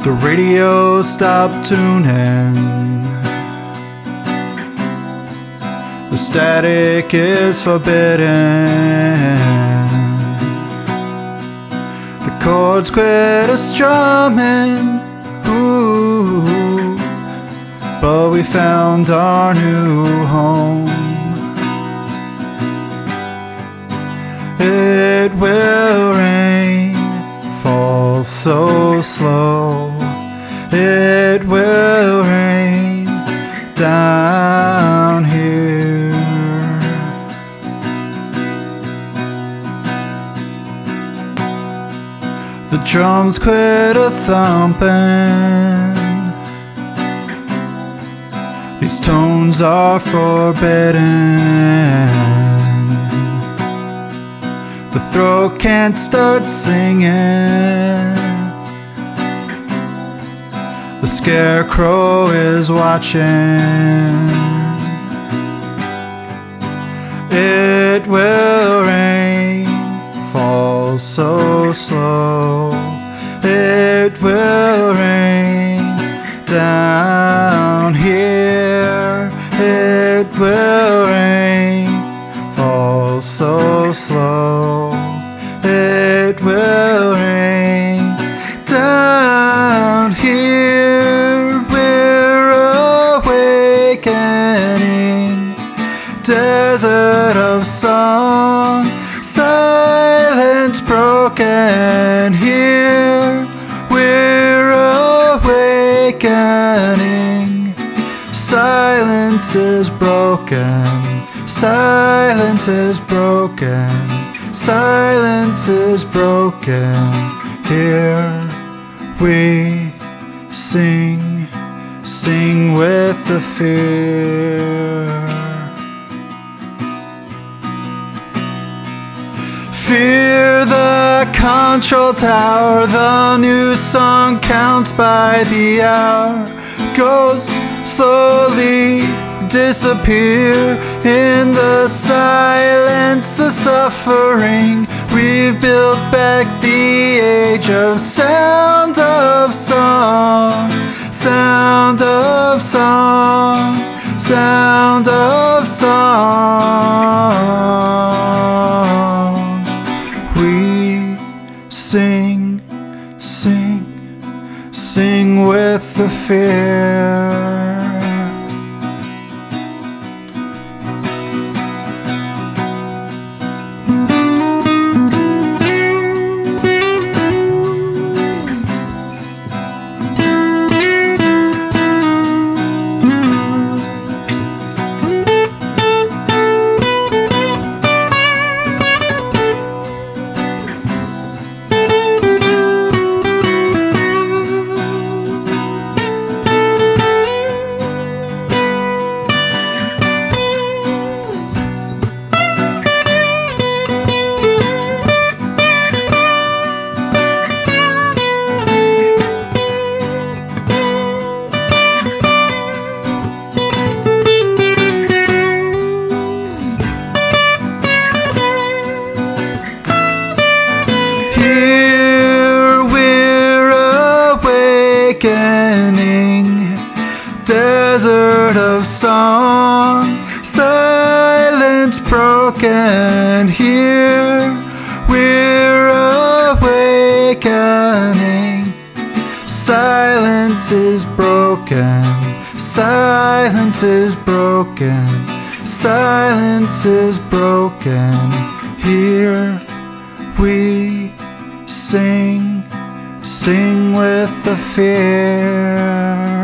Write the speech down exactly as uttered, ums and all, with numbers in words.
The radio stopped tuning. The static is forbidden. The chords quit a strumming. Ooh, but we found our new home. It will rain, fall so slow. It will rain down here. The drums quit a thumping. These tones are forbidden. The throat can't start singing. The scarecrow is watching. It will rain, fall so slow. It will rain down here. It will rain, fall so slow. It will rain down here. We're awakening, desert of song, silence broken here. We're awakening, silence is broken, silence is broken, silence is broken. Here we sing, sing with the fear. Fear the control tower, the new song counts by the hour. Ghosts slowly disappear in the silence, the suffering. We've built back the age of sound of song, sound of song, sound of song. We sing, sing, sing with the fear. Desert of song, silence broken here. We're awakening, silence is broken, silence is broken, silence is broken. Here we sing, sing with the fear.